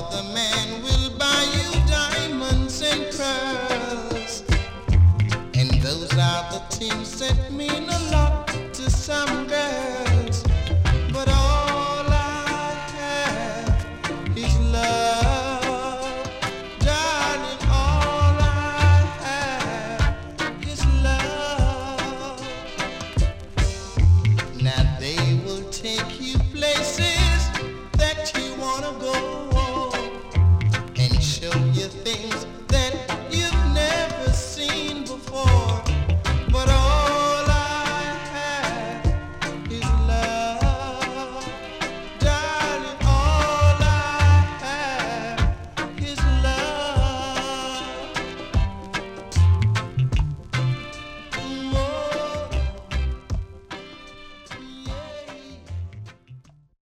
other man will buy you diamonds and pearls. And those are the things that